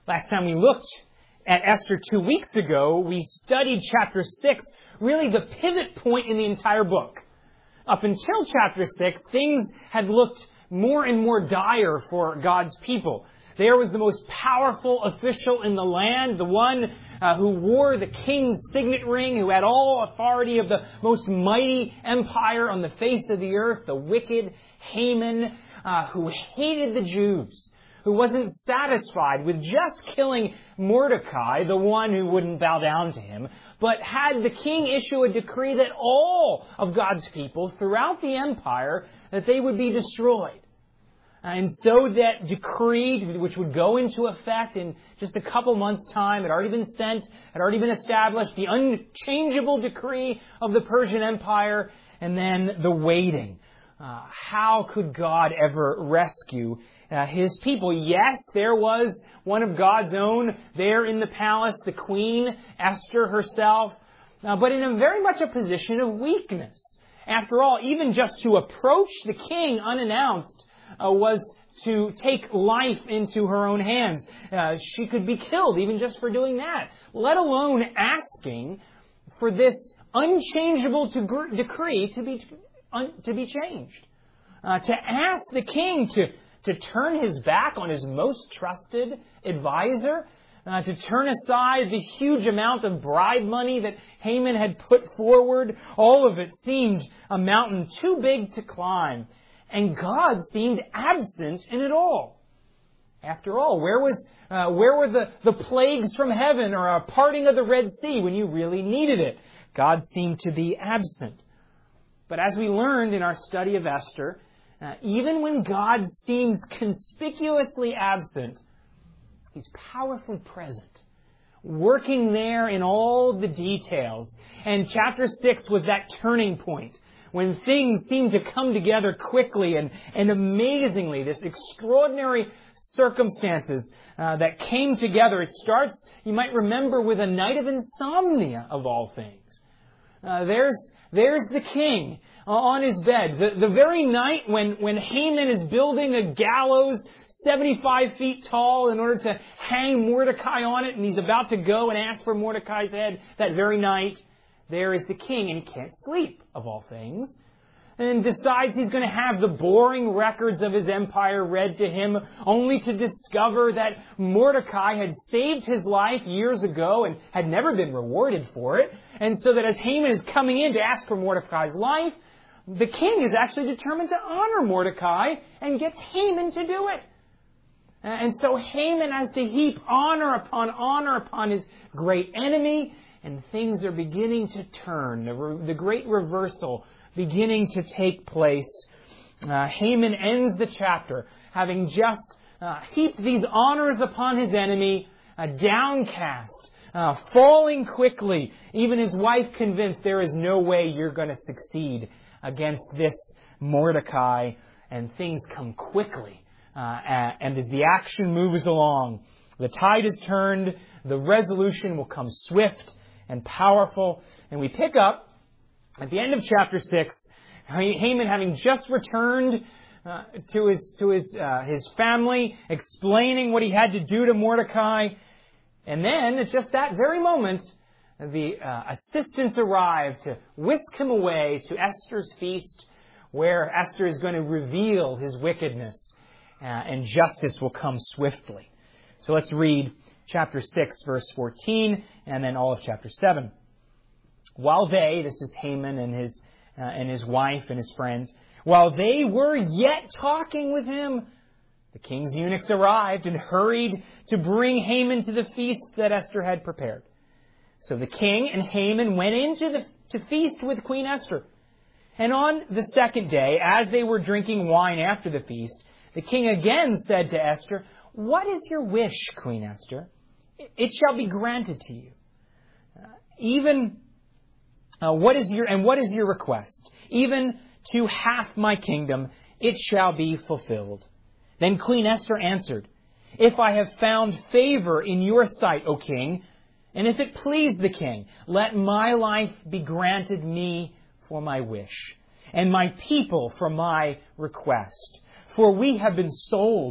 Last time we looked at Esther 2 weeks ago, we studied chapter 6, really the pivot point in the entire book. Up until chapter 6, things had looked more and more dire for God's people. There was the most powerful official in the land, the one who wore the king's signet ring, who had all authority of the most mighty empire on the face of the earth, the wicked Haman, who hated the Jews, who wasn't satisfied with just killing Mordecai, the one who wouldn't bow down to him, but had the king issue a decree that all of God's people throughout the empire, that they would be destroyed. And so that decree, which would go into effect in just a couple months' time, had already been sent, had already been established, the unchangeable decree of the Persian Empire, and then the waiting. How could God ever rescue His people? Yes, there was one of God's own there in the palace, the queen, Esther herself, but in a very much a position of weakness. After all, even just to approach the king unannounced was to take life into her own hands. She could be killed even just for doing that, let alone asking for this unchangeable decree to be changed. To ask the king to turn his back on his most trusted advisor, to turn aside the huge amount of bribe money that Haman had put forward. All of it seemed a mountain too big to climb. And God seemed absent in it all. After all, where were the plagues from heaven or a parting of the Red Sea when you really needed it? God seemed to be absent. But as we learned in our study of Esther, even when God seems conspicuously absent, He's powerfully present, working there in all the details. And chapter 6 was that turning point when things seemed to come together quickly and amazingly, this extraordinary circumstances that came together. It starts, you might remember, with a night of insomnia of all things. There's the king on his bed. The very night when Haman is building a gallows 75 feet tall in order to hang Mordecai on it, and he's about to go and ask for Mordecai's head that very night, there is the king, and he can't sleep, of all things, and decides he's going to have the boring records of his empire read to him, only to discover that Mordecai had saved his life years ago and had never been rewarded for it. And so that as Haman is coming in to ask for Mordecai's life, the king is actually determined to honor Mordecai and gets Haman to do it. And so Haman has to heap honor upon his great enemy, and things are beginning to turn. The great reversal beginning to take place. Haman ends the chapter having just heaped these honors upon his enemy, downcast, falling quickly. Even his wife convinced there is no way you're going to succeed against this Mordecai. And things come quickly. And as the action moves along, the tide is turned, the resolution will come swift and powerful. And we pick up at the end of chapter 6, Haman having just returned to his family, explaining what he had to do to Mordecai. And then, at just that very moment, the assistants arrive to whisk him away to Esther's feast, where Esther is going to reveal his wickedness, and justice will come swiftly. So let's read chapter 6, verse 14, and then all of chapter 7. While they, this is Haman and his wife and his friends, while they were yet talking with him, the king's eunuchs arrived and hurried to bring Haman to the feast that Esther had prepared. So the king and Haman went in to feast with Queen Esther. And on the second day, as they were drinking wine after the feast, the king again said to Esther, "What is your wish, Queen Esther? It shall be granted to you. What is your request? Even to half my kingdom, it shall be fulfilled." Then Queen Esther answered, "If I have found favor in your sight, O king, and if it please the king, let my life be granted me for my wish, and my people for my request. For we have been sold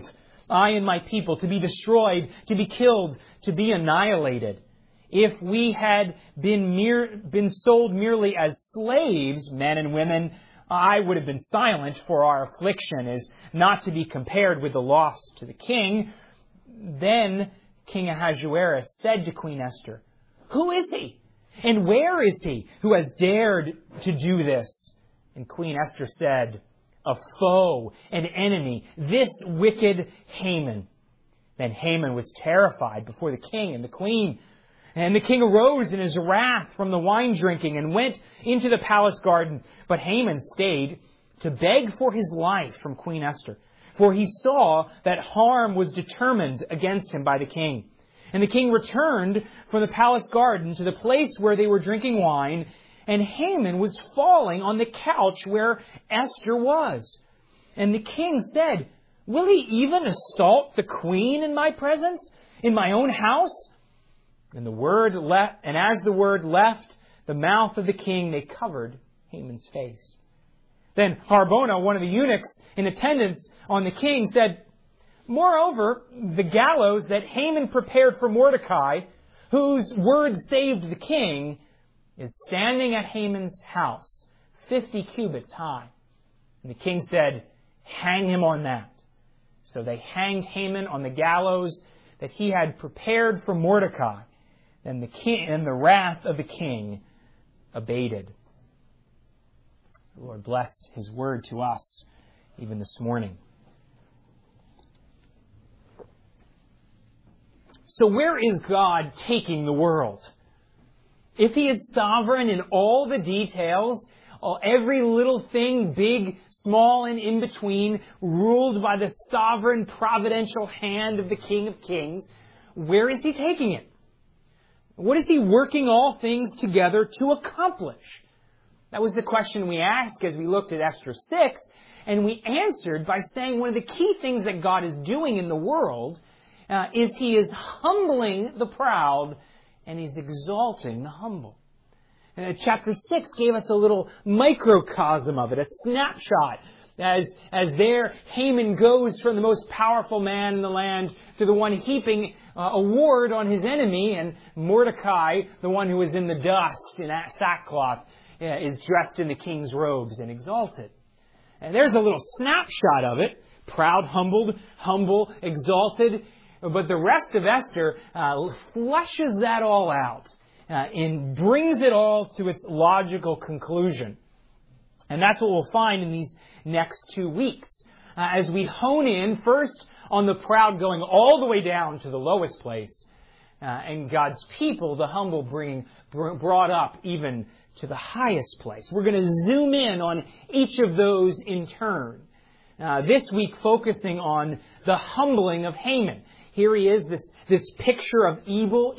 I and my people, to be destroyed, to be killed, to be annihilated. If we had been sold merely as slaves, men and women, I would have been silent, for our affliction is not to be compared with the loss to the king. Then King Ahasuerus said to Queen Esther, "Who is he? And where is he who has dared to do this?" And Queen Esther said, "A foe, an enemy, this wicked Haman." Then Haman was terrified before the king and the queen. And the king arose in his wrath from the wine drinking and went into the palace garden. But Haman stayed to beg for his life from Queen Esther, for he saw that harm was determined against him by the king. And the king returned from the palace garden to the place where they were drinking wine, and Haman was falling on the couch where Esther was. And the king said, "Will he even assault the queen in my presence, in my own house?" And as the word left the mouth of the king, they covered Haman's face. Then Harbona, one of the eunuchs in attendance on the king, said, "Moreover, the gallows that Haman prepared for Mordecai, whose word saved the king, is standing at Haman's house, 50 cubits high." And the king said, "Hang him on that." So they hanged Haman on the gallows that he had prepared for Mordecai. And the wrath of the king abated. The Lord bless His word to us even this morning. So where is God taking the world? If He is sovereign in all the details, every little thing, big, small, and in between, ruled by the sovereign providential hand of the King of Kings, where is He taking it? What is He working all things together to accomplish? That was the question we asked as we looked at Esther 6, and we answered by saying one of the key things that God is doing in the world is He is humbling the proud and He's exalting the humble. Chapter 6 gave us a little microcosm of it, a snapshot. As there, Haman goes from the most powerful man in the land to the one heaping award on his enemy, and Mordecai, the one who is in the dust in sackcloth, is dressed in the king's robes and exalted. And there's a little snapshot of it. Proud, humbled, humble, exalted. But the rest of Esther fleshes that all out and brings it all to its logical conclusion. And that's what we'll find in these next 2 weeks. As we hone in first on the proud going all the way down to the lowest place, and God's people, the humble, brought up even to the highest place. We're going to zoom in on each of those in turn. This week focusing on the humbling of Haman. Here he is, this picture of evil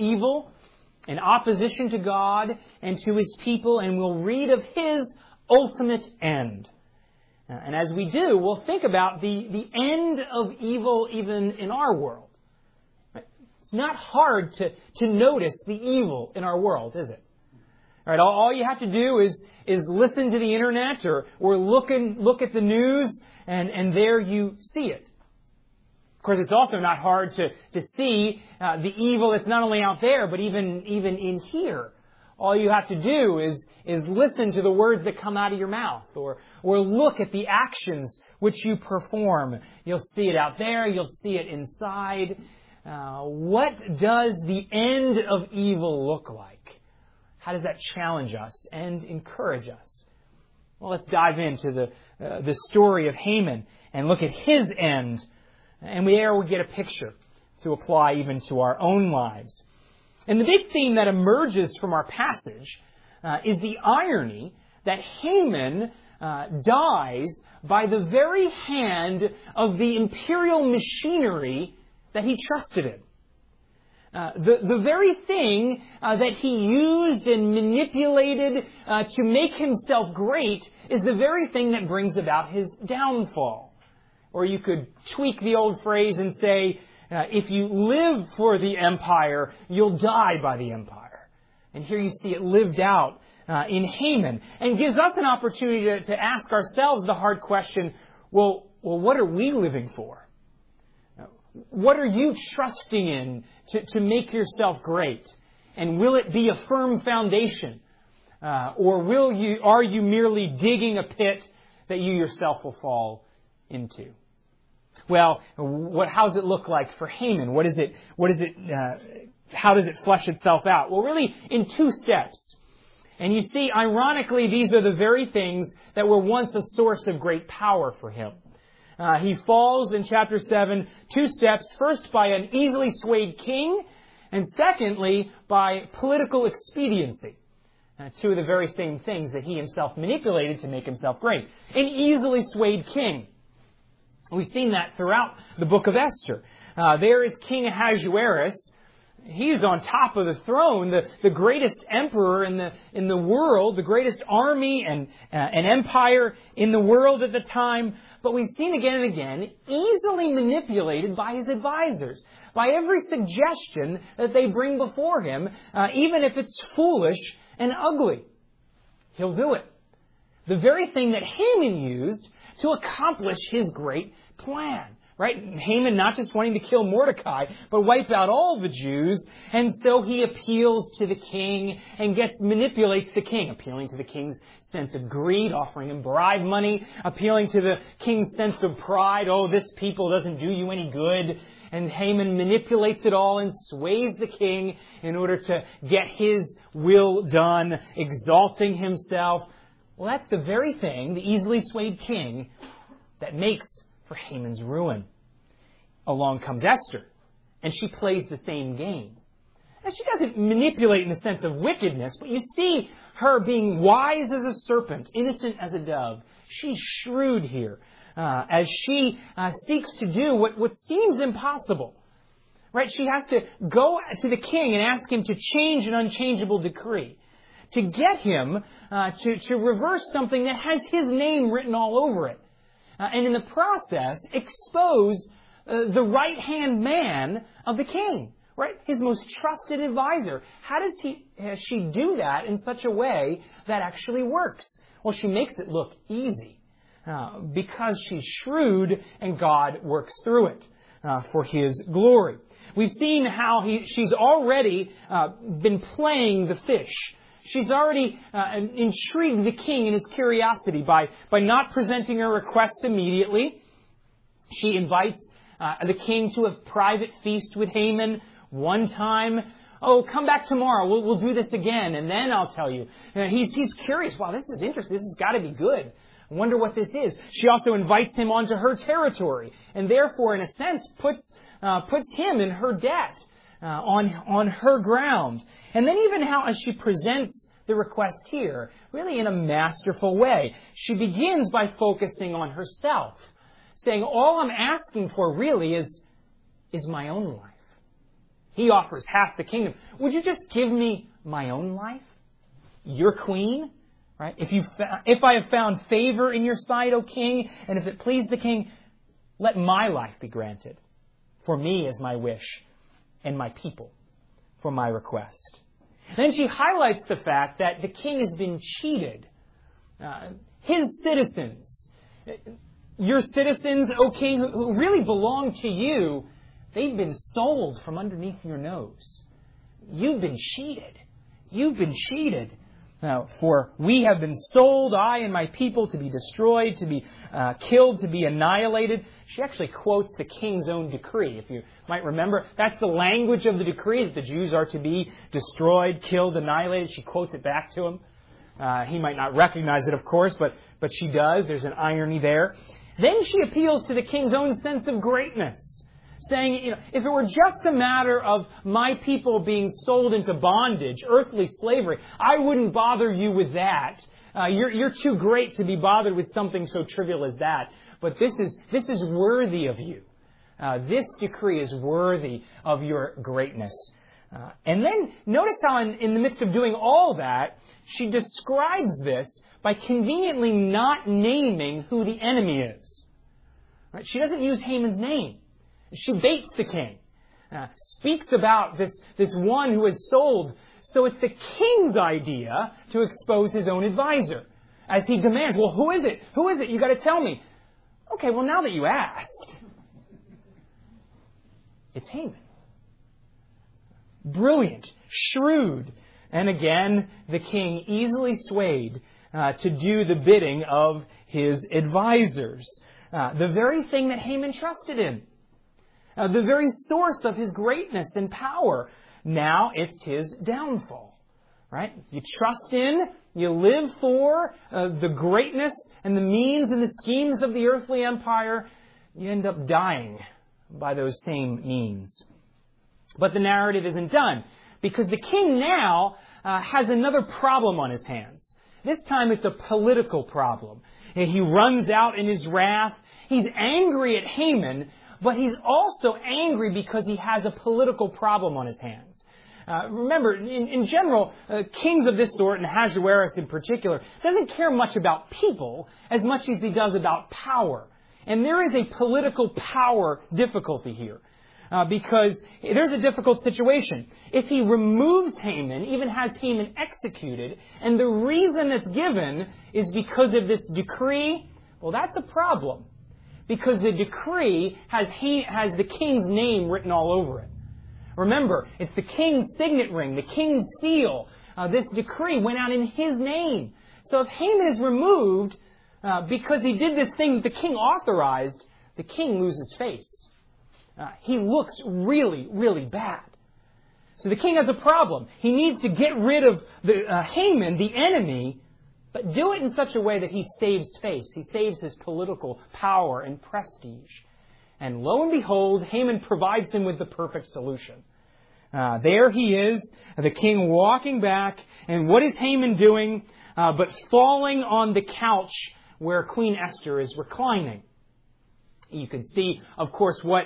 in opposition to God and to His people, and we'll read of his ultimate end. And as we do, we'll think about the end of evil even in our world. It's not hard to notice the evil in our world, is it? All right, all you have to do is listen to the internet or look at the news, and there you see it. Of course, it's also not hard to see the evil that's not only out there, but even in here. All you have to do is listen to the words that come out of your mouth, or look at the actions which you perform. You'll see it out there. You'll see it inside. What does the end of evil look like? How does that challenge us and encourage us? Well, let's dive into the story of Haman and look at his end. And there we get a picture to apply even to our own lives. And the big theme that emerges from our passage is the irony that Haman dies by the very hand of the imperial machinery that he trusted in. The very thing that he used and manipulated to make himself great is the very thing that brings about his downfall. Or you could tweak the old phrase and say, if you live for the empire, you'll die by the empire. And here you see it lived out in Haman, and gives us an opportunity to ask ourselves the hard question, well, what are we living for? What are you trusting in to make yourself great? And will it be a firm foundation? Or are you merely digging a pit that you yourself will fall into? Well, how does it look like for Haman? How does it flesh itself out? Well, really in two steps. And you see, ironically, these are the very things that were once a source of great power for him. He falls in chapter 7, two steps. First, by an easily swayed king, and secondly, by political expediency. Two of the very same things that he himself manipulated to make himself great. An easily swayed king. We've seen that throughout the book of Esther. There is King Ahasuerus. He's on top of the throne, the greatest emperor in the world, the greatest army and empire in the world at the time. But we've seen again and again, easily manipulated by his advisors, by every suggestion that they bring before him, even if it's foolish and ugly. He'll do it. The very thing that Haman used to accomplish his great plan. Right? Haman not just wanting to kill Mordecai, but wipe out all the Jews. And so he appeals to the king and manipulates the king, appealing to the king's sense of greed, offering him bribe money, appealing to the king's sense of pride. Oh, this people doesn't do you any good. And Haman manipulates it all and sways the king in order to get his will done, exalting himself. Well, that's the very thing, the easily swayed king, that makes for Haman's ruin. Along comes Esther, and she plays the same game. And she doesn't manipulate in the sense of wickedness, but you see her being wise as a serpent, innocent as a dove. She's shrewd here, as she seeks to do what seems impossible. Right? She has to go to the king and ask him to change an unchangeable decree, to get him to reverse something that has his name written all over it. And in the process, expose the right-hand man of the king, right? His most trusted advisor. How does she do that in such a way that actually works? Well, she makes it look easy because she's shrewd and God works through it for His glory. We've seen how she's already been playing the fish. She's already intrigued the king in his curiosity by not presenting her request immediately. She invites the king to a private feast with Haman one time. Oh, come back tomorrow. We'll do this again, and then I'll tell you. He's curious. Wow, this is interesting. This has got to be good. I wonder what this is. She also invites him onto her territory, and therefore, in a sense, puts him in her debt. On her ground. And then even how, as she presents the request here, really in a masterful way, she begins by focusing on herself, saying, all I'm asking for really is my own life. He offers half the kingdom. Would you just give me my own life? Your queen? Right? If I have found favor in your sight, O king, and if it please the king, let my life be granted. For me as my wish. And my people for my request. Then she highlights the fact that the king has been cheated. His citizens, your citizens, O king, who really belong to you, they've been sold from underneath your nose. You've been cheated. You've been cheated. Now, for we have been sold, I and my people, to be destroyed, to be killed, to be annihilated. She actually quotes the king's own decree. If you might remember, that's the language of the decree, that the Jews are to be destroyed, killed, annihilated. She quotes it back to him. He might not recognize it, of course, but she does. There's an irony there. Then she appeals to the king's own sense of greatness, saying, if it were just a matter of my people being sold into bondage, earthly slavery, I wouldn't bother you with that. You're too great to be bothered with something so trivial as that. But this is worthy of you. This decree is worthy of your greatness. And then notice how in the midst of doing all that, she describes this by conveniently not naming who the enemy is. Right? She doesn't use Haman's name. She baits the king. Speaks about this one who is sold. So it's the king's idea to expose his own advisor. As he demands, well, who is it? Who is it? You got to tell me. Okay, well, now that you asked. It's Haman. Brilliant, shrewd, and again, the king easily swayed to do the bidding of his advisors. The very thing that Haman trusted in. The very source of his greatness and power. Now it's his downfall. Right? You trust in, you live for the greatness and the means and the schemes of the earthly empire. You end up dying by those same means. But the narrative isn't done, because the king now has another problem on his hands. This time it's a political problem. And he runs out in his wrath. He's angry at Haman, but he's also angry because he has a political problem on his hands. Remember, in general, kings of this sort, and Ahasuerus in particular, doesn't care much about people as much as he does about power. And there is a political power difficulty here. Because there's a difficult situation. If he removes Haman, even has Haman executed, and the reason that's given is because of this decree, well, that's a problem. Because the decree has the king's name written all over it. Remember, it's the king's signet ring, the king's seal. This decree went out in his name. So if Haman is removed because he did this thing that the king authorized, the king loses face. He looks really, really bad. So the king has a problem. He needs to get rid of Haman, the enemy, but do it in such a way that he saves face. He saves his political power and prestige. And lo and behold, Haman provides him with the perfect solution. There he is, the king walking back. And what is Haman doing but falling on the couch where Queen Esther is reclining? You can see, of course, what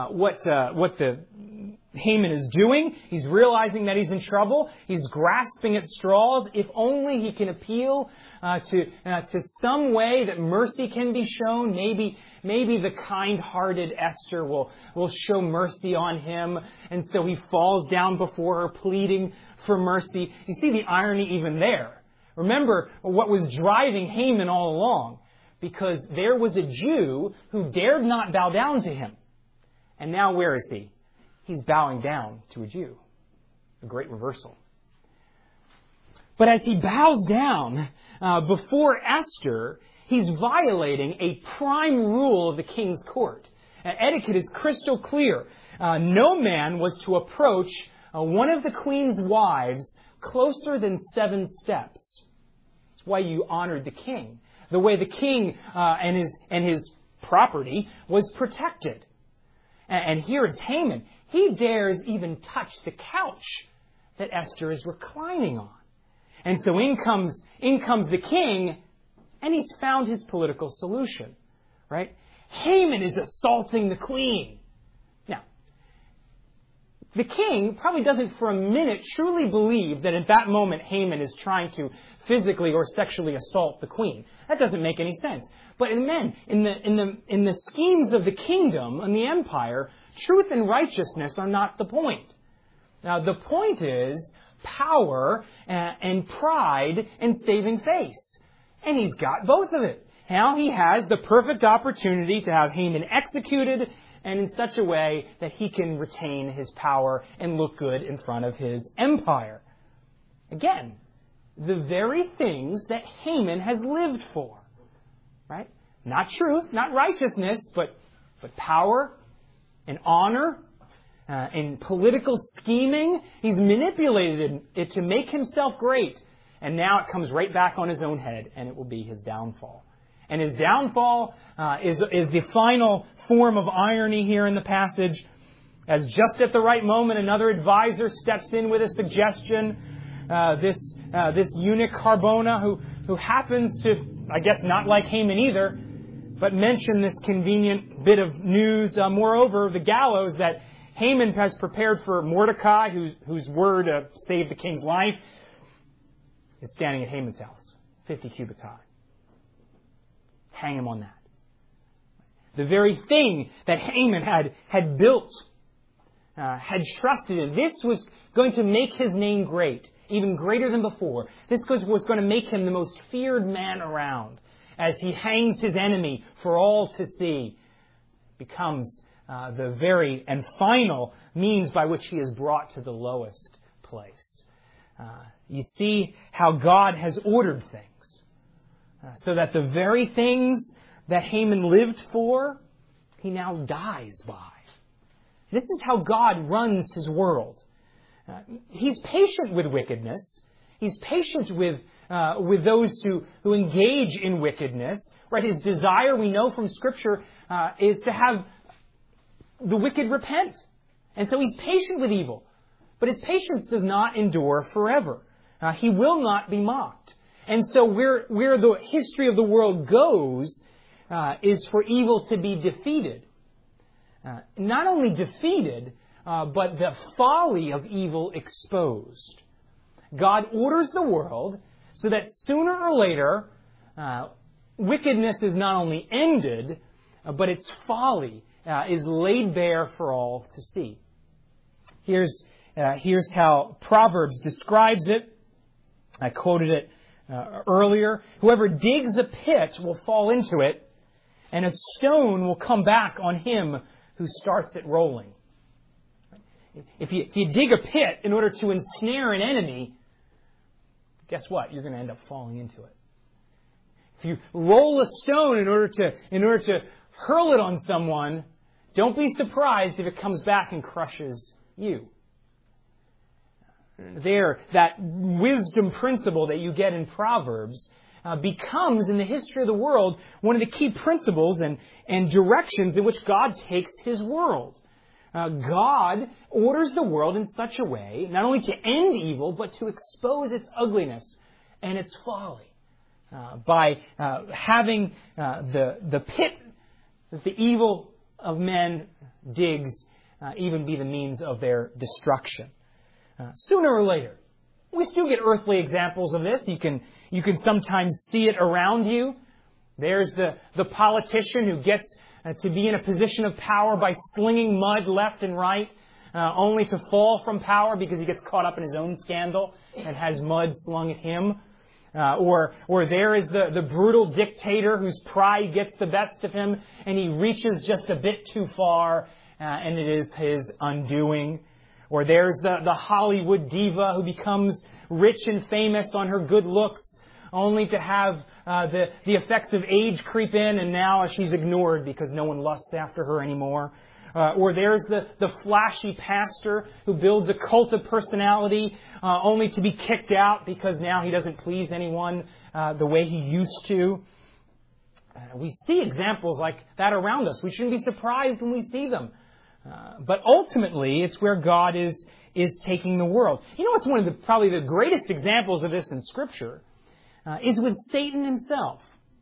the Haman is doing. He's realizing that he's in trouble. He's grasping at straws. If only he can appeal to some way that mercy can be shown. Maybe the kind-hearted Esther will show mercy on him. And so he falls down before her, pleading for mercy. You see the irony even there. Remember what was driving Haman all along. Because there was a Jew who dared not bow down to him. And now where is he? He's bowing down to a Jew. A great reversal. But as he bows down before Esther, he's violating a prime rule of the king's court. Etiquette is crystal clear. No man was to approach one of the queen's wives closer than 7 steps. That's why you honored the king. The way the king and his property was protected. And here is Haman. He dares even touch the couch that Esther is reclining on. And so in comes the king, and he's found his political solution. Right? Haman is assaulting the queen. Now, the king probably doesn't for a minute truly believe that at that moment Haman is trying to physically or sexually assault the queen. That doesn't make any sense. But in the schemes of the kingdom and the empire, truth and righteousness are not the point. Now, the point is power and pride and saving face. And he's got both of it. Now he has the perfect opportunity to have Haman executed, and in such a way that he can retain his power and look good in front of his empire. Again, the very things that Haman has lived for. Right? Not truth, not righteousness, but power and honor and political scheming. He's manipulated it to make himself great. And now it comes right back on his own head, and it will be his downfall. And his downfall is the final form of irony here in the passage. As just at the right moment, another advisor steps in with a suggestion. This eunuch Harbona, who happens to, I guess, not like Haman either, but mention this convenient bit of news. Moreover, the gallows that Haman has prepared for Mordecai, whose word saved the king's life, is standing at Haman's house, 50 cubits high. Hang him on that. The very thing that Haman had built, had trusted in, this was going to make his name great, even greater than before. This was going to make him the most feared man around as he hangs his enemy for all to see. Becomes the very and final means by which he is brought to the lowest place. You see how God has ordered things so that the very things that Haman lived for, he now dies by. This is how God runs his world. He's patient with wickedness. He's patient with those who engage in wickedness. Right? His desire, we know from Scripture, is to have the wicked repent. And so he's patient with evil. But his patience does not endure forever. He will not be mocked. And so where the history of the world goes is for evil to be defeated. Not only defeated, but the folly of evil exposed. God orders the world so that sooner or later, wickedness is not only ended, but its folly is laid bare for all to see. Here's how Proverbs describes it. I quoted it earlier. Whoever digs a pit will fall into it, and a stone will come back on him who starts it rolling. If you dig a pit in order to ensnare an enemy, guess what? You're going to end up falling into it. If you roll a stone in order to hurl it on someone, don't be surprised if it comes back and crushes you. There, that wisdom principle that you get in Proverbs becomes, in the history of the world, one of the key principles and directions in which God takes his world. God orders the world in such a way, not only to end evil, but to expose its ugliness and its folly. By having the pit that the evil of men digs even be the means of their destruction. Sooner or later, we still get earthly examples of this. You can sometimes see it around you. There's the politician who gets to be in a position of power by slinging mud left and right, only to fall from power because he gets caught up in his own scandal and has mud slung at him. Or there is the brutal dictator whose pride gets the best of him and he reaches just a bit too far and it is his undoing. Or there's the Hollywood diva who becomes rich and famous on her good looks, only to have the effects of age creep in, and now she's ignored because no one lusts after her anymore. Or there's the flashy pastor who builds a cult of personality only to be kicked out because now he doesn't please anyone the way he used to. We see examples like that around us. We shouldn't be surprised when we see them. But ultimately, it's where God is taking the world. You know what's one of probably the greatest examples of this in Scripture is with Satan himself.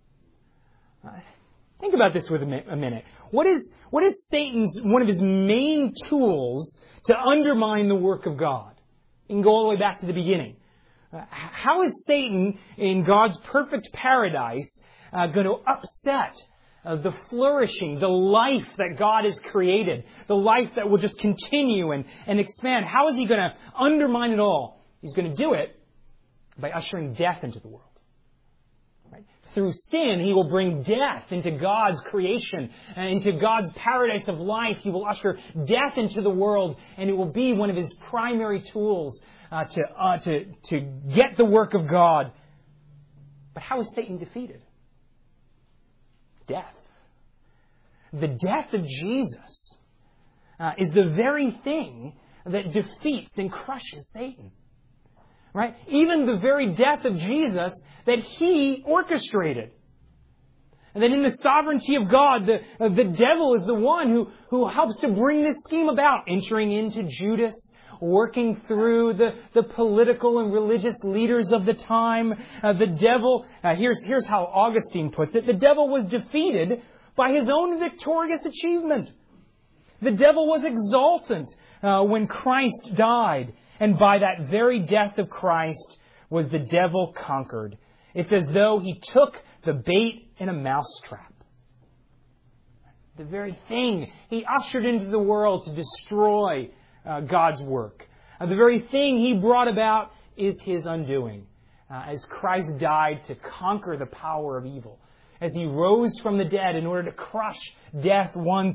Think about this with a minute. What is Satan's one of his main tools to undermine the work of God? You can go all the way back to the beginning. How is Satan in God's perfect paradise going to upset the flourishing, the life that God has created, the life that will just continue and expand? How is he going to undermine it all? He's going to do it by ushering death into the world. Right? Through sin, he will bring death into God's creation and into God's paradise of life. He will usher death into the world, and it will be one of his primary tools to get the work of God. But how is Satan defeated? Death. The death of Jesus is the very thing that defeats and crushes Satan. Right? Even the very death of Jesus that he orchestrated. And then in the sovereignty of God, the devil is the one who helps to bring this scheme about, entering into Judas, working through the political and religious leaders of the time. The devil, here's how Augustine puts it, the devil was defeated by his own victorious achievement. The devil was exultant when Christ died, and by that very death of Christ was the devil conquered. It's as though he took the bait in a mousetrap. The very thing he ushered into the world to destroy God's work. The very thing he brought about is his undoing. As Christ died to conquer the power of evil. As he rose from the dead in order to crush death once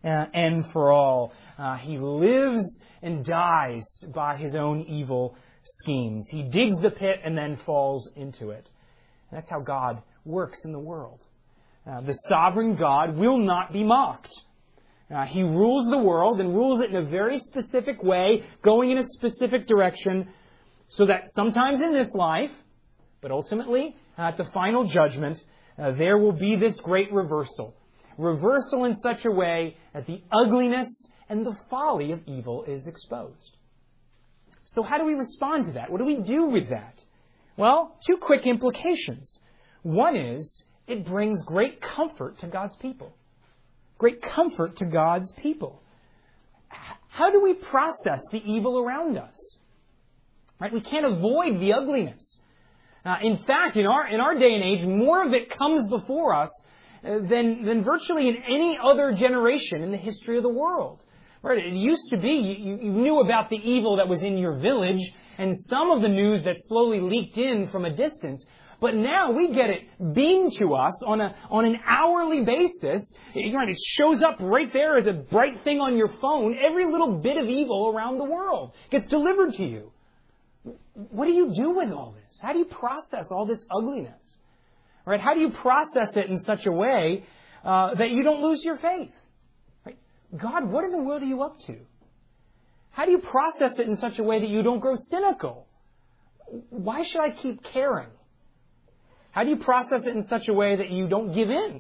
and for all. He lives and dies by his own evil schemes. He digs the pit and then falls into it. And that's how God works in the world. The sovereign God will not be mocked. He rules the world and rules it in a very specific way, going in a specific direction, so that sometimes in this life, but ultimately at the final judgment, there will be this great reversal. Reversal in such a way that the ugliness and the folly of evil is exposed. So how do we respond to that? What do we do with that? Well, two quick implications. One is, it brings great comfort to God's people. Great comfort to God's people. How do we process the evil around us? Right? We can't avoid the ugliness. In fact, in our day and age, more of it comes before us than virtually in any other generation in the history of the world. Right? It used to be you knew about the evil that was in your village and some of the news that slowly leaked in from a distance. But now we get it beamed to us on an hourly basis. It shows up right there as a bright thing on your phone. Every little bit of evil around the world gets delivered to you. What do you do with all this? How do you process all this ugliness? Right? How do you process it in such a way that you don't lose your faith? Right? God, what in the world are you up to? How do you process it in such a way that you don't grow cynical? Why should I keep caring? How do you process it in such a way that you don't give in?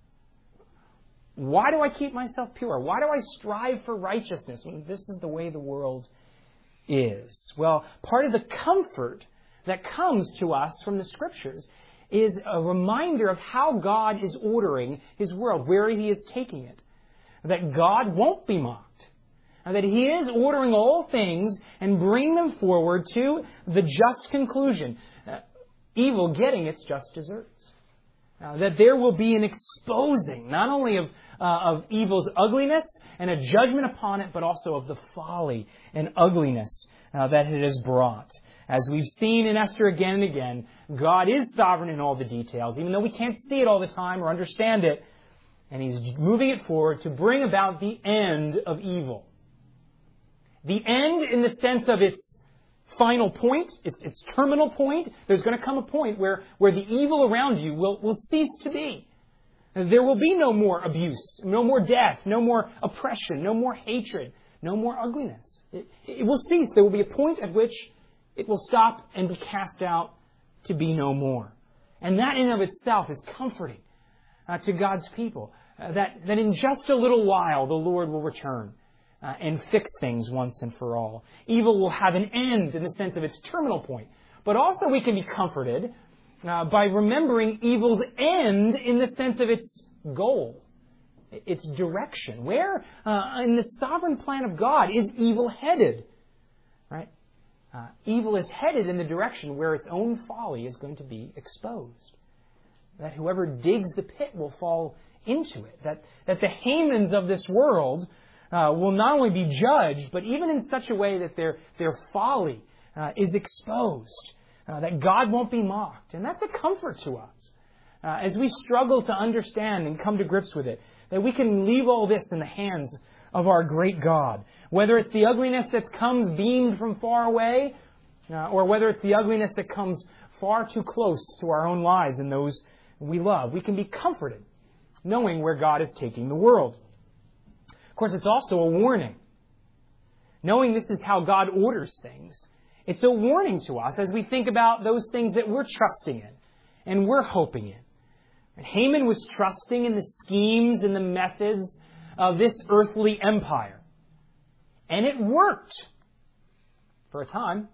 Why do I keep myself pure? Why do I strive for righteousness when this is the way the world is? Well, part of the comfort that comes to us from the Scriptures is a reminder of how God is ordering His world, where He is taking it. That God won't be mocked. And that He is ordering all things and bringing them forward to the just conclusion. Evil getting its just deserts. That there will be an exposing, not only of evil's ugliness and a judgment upon it, but also of the folly and ugliness that it has brought. As we've seen in Esther again and again, God is sovereign in all the details, even though we can't see it all the time or understand it. And He's moving it forward to bring about the end of evil. The end in the sense of its final point, its terminal point. There's going to come a point where the evil around you will cease to be. There will be no more abuse, no more death, no more oppression, no more hatred, no more ugliness. It will cease. There will be a point at which it will stop and be cast out to be no more. And that in of itself is comforting to God's people. That in just a little while the Lord will return and fix things once and for all. Evil will have an end in the sense of its terminal point. But also we can be comforted by remembering evil's end in the sense of its goal, its direction. Where in the sovereign plan of God is evil headed? Right? Evil is headed in the direction where its own folly is going to be exposed. That whoever digs the pit will fall into it. That the Hamans of this world will not only be judged, but even in such a way that their folly is exposed. That God won't be mocked. And that's a comfort to us. As we struggle to understand and come to grips with it, that we can leave all this in the hands of our great God. Whether it's the ugliness that comes beamed from far away, or whether it's the ugliness that comes far too close to our own lives and those we love, we can be comforted knowing where God is taking the world. Of course, it's also a warning. Knowing this is how God orders things, it's a warning to us as we think about those things that we're trusting in and we're hoping in. And Haman was trusting in the schemes and the methods of this earthly empire. And it worked for a time.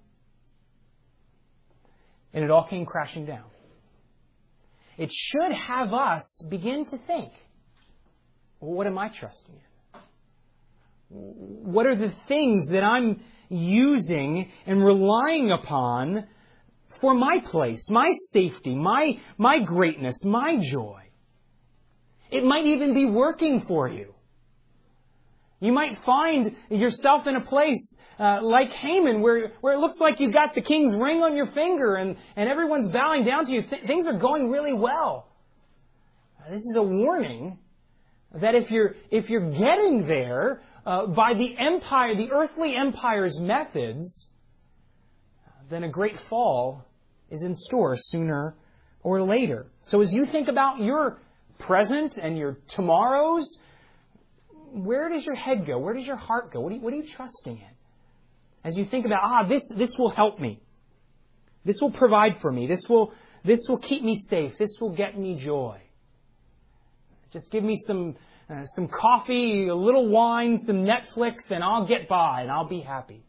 And it all came crashing down. It should have us begin to think, well, what am I trusting in? What are the things that I'm using and relying upon for my place, my safety, my greatness, my joy? It might even be working for you. You might find yourself in a place like Haman where it looks like you've got the king's ring on your finger and everyone's bowing down to you. Things are going really well. This is a warning That if you're getting there by the empire, the earthly empire's methods, then a great fall is in store sooner or later. So as you think about your present and your tomorrows, where does your head go? Where does your heart go? What are you trusting in? As you think about, this will help me. This will provide for me. This will keep me safe. This will get me joy. Just give me some coffee, a little wine, some Netflix, and I'll get by and I'll be happy.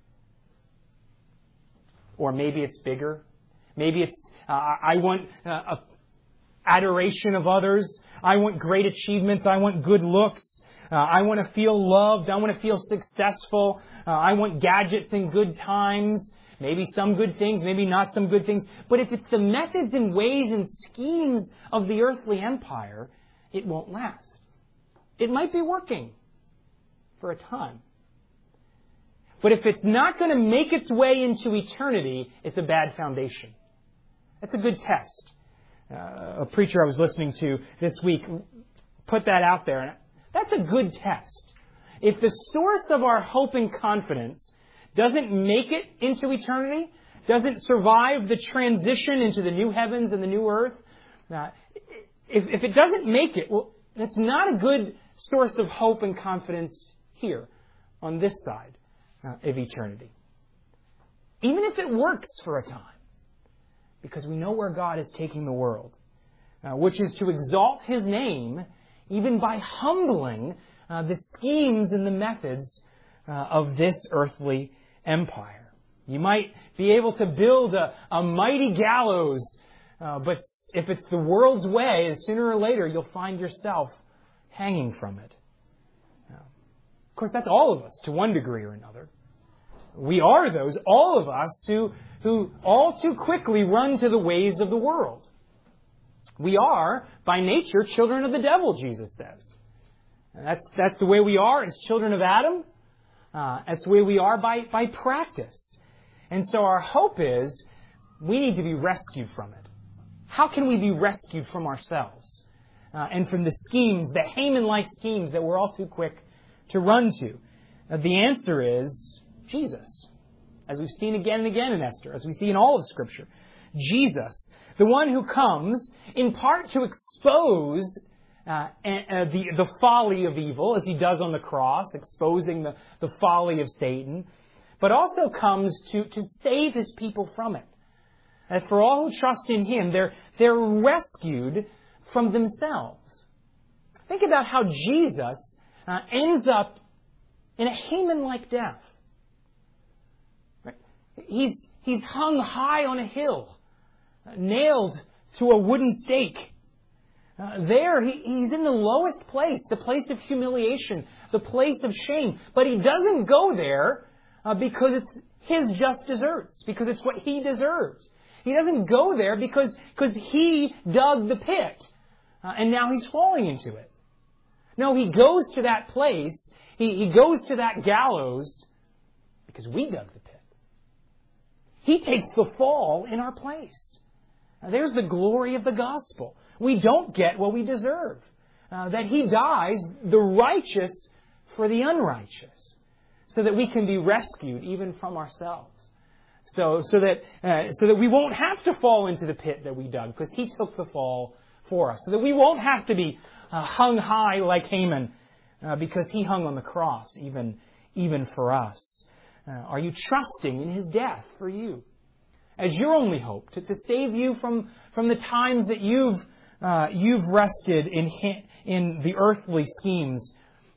Or maybe it's bigger. Maybe it's, I want adoration of others. I want great achievements. I want good looks. I want to feel loved. I want to feel successful. I want gadgets and good times. Maybe some good things, maybe not some good things. But if it's the methods and ways and schemes of the earthly empire, it won't last. It might be working for a time. But if it's not going to make its way into eternity, it's a bad foundation. That's a good test. A preacher I was listening to this week put that out there. And that's a good test. If the source of our hope and confidence doesn't make it into eternity, doesn't survive the transition into the new heavens and the new earth, if it doesn't make it, well, that's not a good source of hope and confidence here on this side of eternity. Even if it works for a time, because we know where God is taking the world, which is to exalt His name even by humbling the schemes and the methods of this earthly empire. You might be able to build a mighty gallows, but if it's the world's way, sooner or later you'll find yourself hanging from it. Of course, that's all of us to one degree or another. We are those, all of us, who all too quickly run to the ways of the world. We are, by nature, children of the devil, Jesus says. That's the way we are as children of Adam. That's the way we are by practice. And so our hope is we need to be rescued from it. How can we be rescued from ourselves and from the schemes, the Haman-like schemes that we're all too quick to run to? The answer is Jesus, as we've seen again and again in Esther, as we see in all of Scripture. Jesus, the one who comes in part to expose the folly of evil, as He does on the cross, exposing the folly of Satan, but also comes to save His people from it. That for all who trust in Him, they're rescued from themselves. Think about how Jesus ends up in a Haman-like death. Right? He's hung high on a hill, nailed to a wooden stake. There, he's in the lowest place, the place of humiliation, the place of shame. But He doesn't go there because it's His just deserts, because it's what He deserves. He doesn't go there because He dug the pit and now He's falling into it. No, He goes to that place, He goes to that gallows because we dug the pit. He takes the fall in our place. Now, there's the glory of the gospel. We don't get what we deserve. That He dies, the righteous for the unrighteous, so that we can be rescued even from ourselves. So that we won't have to fall into the pit that we dug, because He took the fall for us. So that we won't have to be hung high like Haman, because He hung on the cross even for us. Are you trusting in His death for you as your only hope to save you from the times that you've rested in the earthly schemes?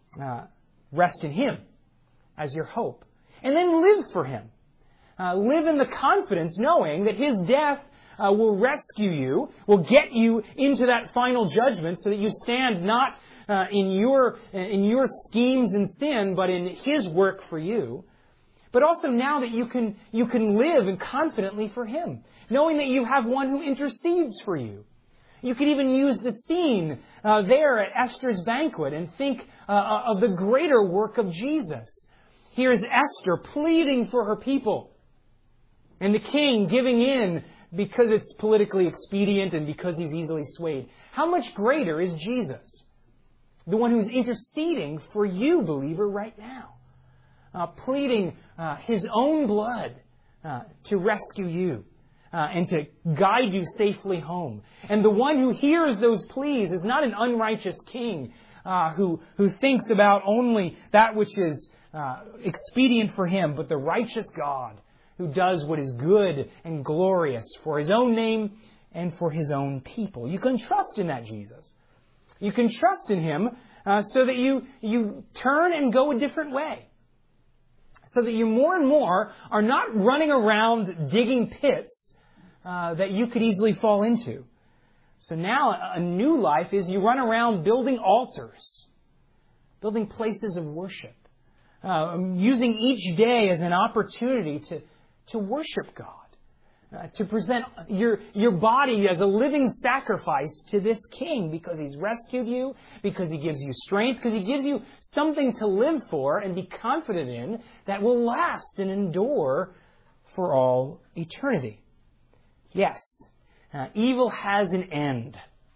Rest in Him as your hope, and then live for Him. Live in the confidence knowing that His death will rescue you, will get you into that final judgment so that you stand not in your schemes and sin, but in His work for you. But also now that you can live and confidently for Him, knowing that you have one who intercedes for you. You could even use the scene there at Esther's banquet and think of the greater work of Jesus. Here is Esther pleading for her people, and the king giving in because it's politically expedient and because he's easily swayed. How much greater is Jesus? the one who's interceding for you, believer, right now, pleading His own blood to rescue you and to guide you safely home. And the one who hears those pleas is not an unrighteous king who thinks about only that which is expedient for him, but the righteous God who does what is good and glorious for His own name and for His own people. You can trust in that Jesus. You can trust in Him so that you turn and go a different way. So that you more and more are not running around digging pits that you could easily fall into. So now a new life is you run around building altars, building places of worship, using each day as an opportunity to worship God, to present your body as a living sacrifice to this King because He's rescued you, because He gives you strength, because He gives you something to live for and be confident in that will last and endure for all eternity. Yes, evil has an end.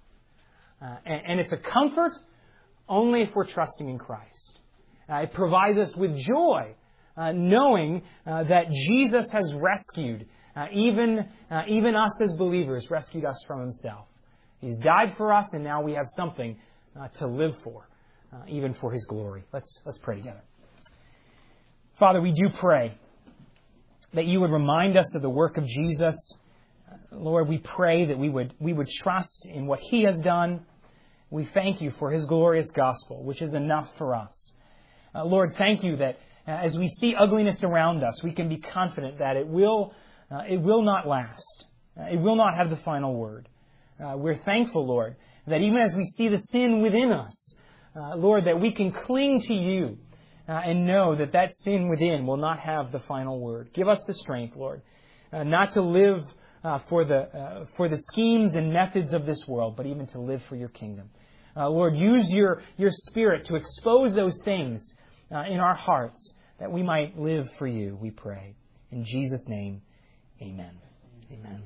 And it's a comfort only if we're trusting in Christ. It provides us with joy, knowing that Jesus has rescued, even us as believers, rescued us from Himself. He's died for us, and now we have something to live for, even for His glory. Let's pray together. Father, we do pray that You would remind us of the work of Jesus. Lord, we pray that we would trust in what He has done. We thank You for His glorious gospel, which is enough for us. Lord, thank You that as we see ugliness around us, we can be confident that it will not last. It will not have the final word. We're thankful, Lord, that even as we see the sin within us, Lord, that we can cling to You and know that that sin within will not have the final word. Give us the strength, Lord, not to live for the schemes and methods of this world, but even to live for Your kingdom. Lord, use Your Spirit to expose those things in our hearts that we might live for You, we pray. In Jesus' name, amen. Amen.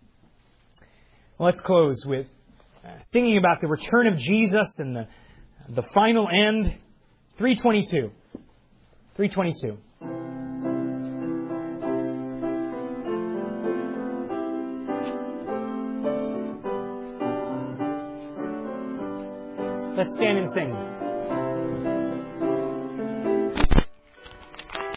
Well, let's close with singing about the return of Jesus and the final end. 322. 322. Let's stand and sing.